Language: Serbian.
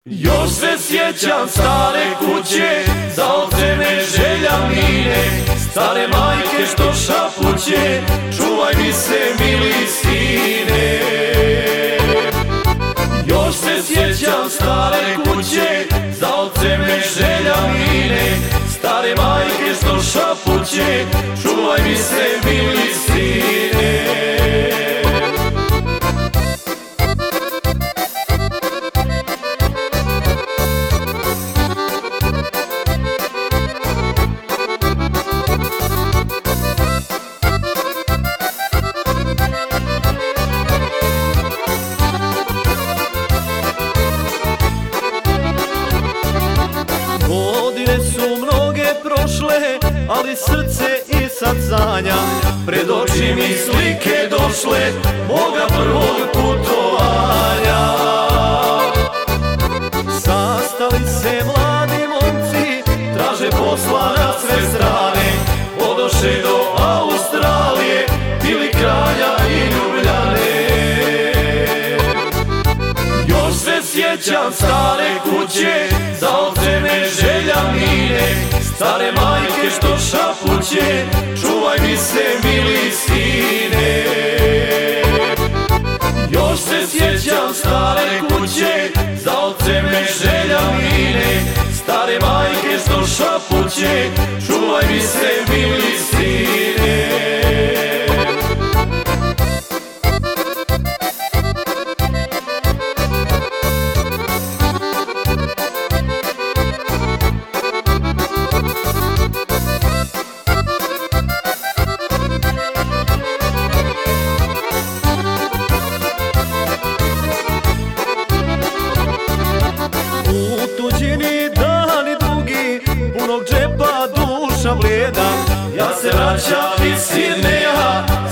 Još se sjećam stare kuće, za ocene želja mine, stare majke što šapuće, čuvaj mi se mili sine. Još se sjećam stare kuće, za ocene želja mine, stare majke što šapuće, čuvaj mi se mili sine. Godine su mnoge prošle, ali srce i sad sanja. Pred oči mi slike došle moga prvog putovanja. Sastali se mladi momci, traže posla na sve strane, odoše do Australije, bili Kralja i Ljubljane. Još se sjećam stare kuće, za ocene želja mine, stare majke što šapuće, čuvaj mi se mili sine. Još se sjećam stare kuće, za ocene želja mine, stare majke što šapuće, čuvaj mi se mili sine. Punog džepa duša blijeda, ja se vraćam iz Sidneja,